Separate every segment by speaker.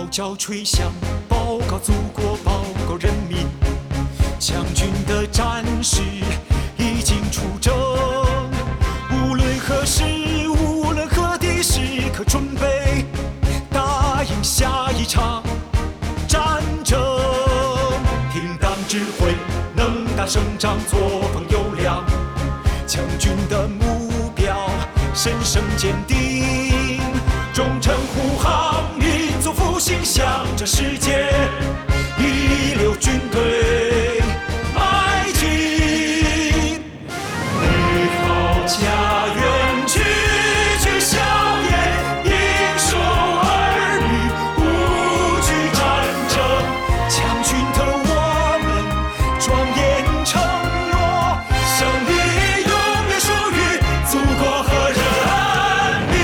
Speaker 1: 角吹响，报告祖国，报告人民，强军的战士已经出征。无论何时，无论何地，时刻准备打赢下一场战争。听党指挥，能打胜仗，作风优良。强军的目标神圣坚定，忠诚护航，民族复兴向着世界一流军队迈进。美好家园，句句硝烟，英雄儿女不惧战争。强军的我们庄严承诺，胜利永远属于祖国和人民。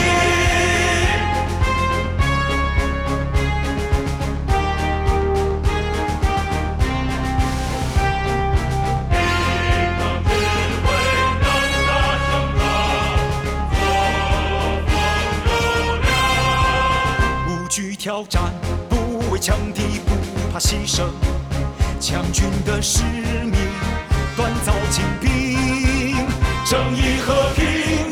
Speaker 1: 无惧挑战，不畏强敌，不怕牺牲。强军的使命，锻造精兵，正义和平